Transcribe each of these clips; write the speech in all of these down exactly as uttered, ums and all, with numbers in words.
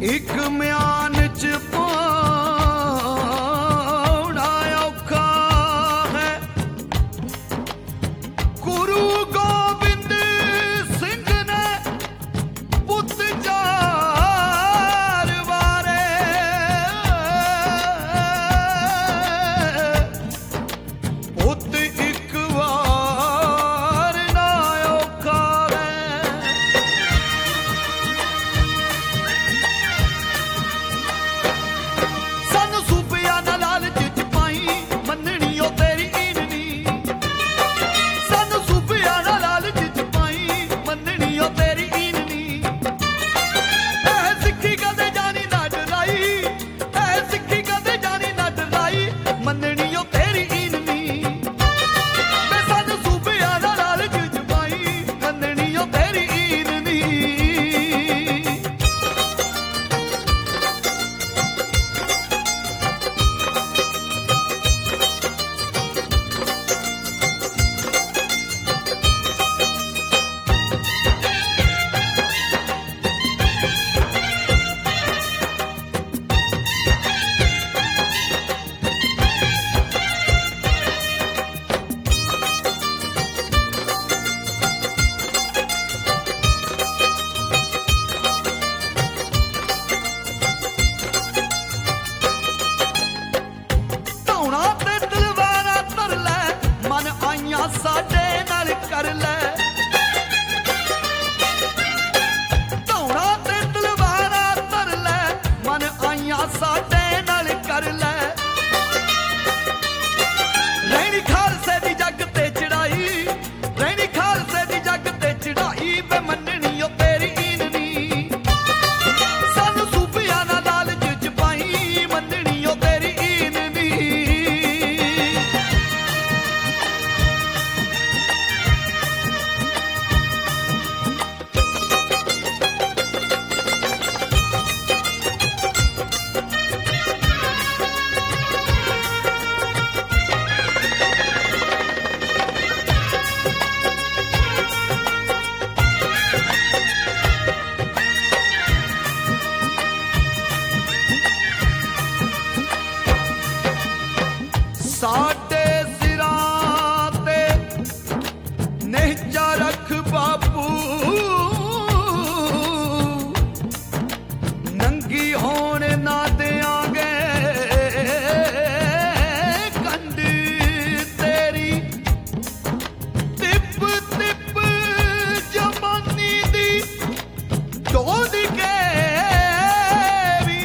ਇੱਕ ਮਿਆਨ ਚ ਪਾਉਣਾ ਔਖਾ ਹੈ। ਗੁਰੂ ਗੋਬਿੰਦ ਸਿੰਘ ਨੇ ਪੁੱਤ ਚਾਰ ਵਾਰੇ, ਪੁੱਤ ਇੱਕ ਵਾਰ ਨਾ ਔਖਾ ਹੈ। ਸਾਨੂੰ ਸੂਬਿਆਂ ਨਾਲ ਲਾਲਚ ਚ ਪਾਈ, ਮੰਨਣੀ ਉਹ ਤੇਰੀ ਈਨ ਨੀ। ਸਾਨੂੰ ਸੂਬਿਆਂ ਨਾਲ ਲਾਲਚ ਚ ਪਾਈ, ਮੰਨਣੀ ਉਹ ਤੇਰੀ ਈਨ ਨੀ। ਇਹ ਸਿੱਖੀ ਕਦੇ ਜਾਣੀ ਨਾ ਡਰਾਈ, ਇਹ ਸਿੱਖੀ ਕਦੇ ਜਾਣੀ ਨਾ ਡਰਾਈ, ਮੰਨਣੀ ਉਹ ਤੇਰੀ ਈਨ ਨੀ। ਵੇ ਸਾਨੂੰ ਸੂਬਿਆਂ ਨਾਲ ਲਾਲਚ ਚ ਪਾਈ, ਮੰਨਣੀ ਉਹ ਤੇਰੀ ਈਨ ਨੀ। ਧੌਣਾ ਤੇ ਤਲਵਾਰਾਂ ਧਰ ਲੈ, ਮਨ ਆਈਆਂ ਸਾਡੇ ਨਾਲ ਕਰ ਲੈ। ਧੌਣਾ ਤੇ ਤਲਵਾਰਾਂ ਧਰ ਲੈ, ਮਨ ਆਈਆਂ ਸਾਡੇ ਨਾਲ ਕਰ ਲੈ। ਰਹਿਣੀ ਖਾਲਸੇ ਦੀ ਜੱਗ ਤੇ ਚੜਾਈ, ਰਹਿਣੀ ਖਾਲਸੇ ਦੀ ਜੱਗ ਤੇ ਚੜਾਈ, ਵੇ ਮੰਨਣੀ ਉਹ ਤੇਰੀ ਈਨ ਨੀ। ਸਾਨੂੰ ਸੂਬਿਆਂ ਨਾਲ ਲਾਲਚ ਚ ਪਾਈ, ਮੰਨਣੀ ਉਹ ਤੇਰੀ ਈਨ ਨੀ। ਸਾਡੇ ਸਿਰਾਂ ਤੇ ਨਿਹਚਾ ਰੱਖ ਬਾਪੂ, ਨੰਗੀ ਹੋਣ ਨਾ ਦਿਆਂਗੇ ਕੰਡ ਤੇਰੀ। ਤਿੱਪ ਤਿੱਪ ਜਵਾਨੀ ਦੀ ਢੋਲ ਕੇ ਵੀ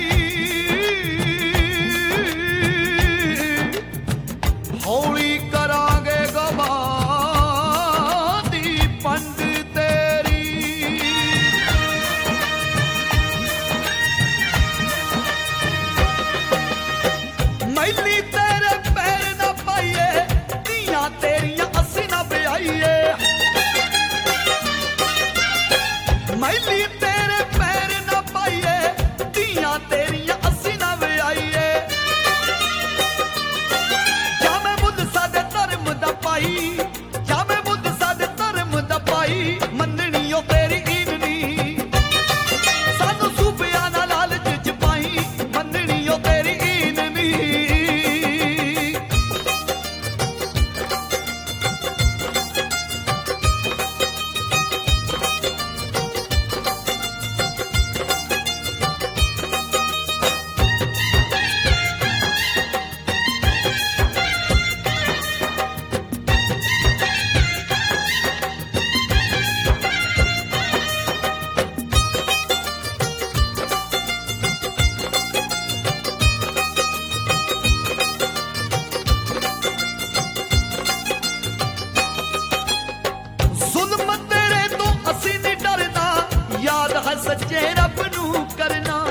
ਹੌਲੀ ਕਰਾਂਗੇ ਗਵਾਹ ਦੀ ਪੰਡ ਤੇਰੀ। ਮੈਲੀ ਤੇਰੇ ਪੈਰ ਨਾ ਪਾਈਏ, ਧੀਆਂ ਤੇਰੀਆਂ ਅਸੀਂ ਨਾ ਵਿਆਹੀਏ। ਮੈਲੀ ਤੇਰੇ ਪੈਰ ਨਾ ਪਾਈਏ, ਧੀਆਂ ਤੇਰੀਆਂ ਅਸੀਂ ਨਾ ਵਿਆਹੀਏ। ਜਾਂ ਮੈਂ ਬੁੱਧ ਸਾਡੇ ਧਰਮ ਦਾ ਪਾਈ, ਜਾਂ ਮੈਂ ਬੁੱਧ ਸਾਡੇ ਧਰਮ ਦਾ ਪਾਈ, ਮੰਨਣੀ ਉਹ ਤੇਰੀ ਈਨ ਨੀ। ਸਾਨੂੰ ਸੂਬਿਆਂ ਨਾਲ ਲਾਲਚ ਚ ਪਾਈ, ਮੰਨਣੀ ਉਹ ਤੇਰੀ ਈਨ ਨੀ। ਜ਼ੁਲਮ ਤੇਰੇ ਤੋਂ ਅਸੀਂ ਨਹੀਂ ਡਰਨਾ, ਯਾਦ ਹੈ ਸੱਚੇ ਰੱਬ ਨੂੰ ਕਰਨਾ।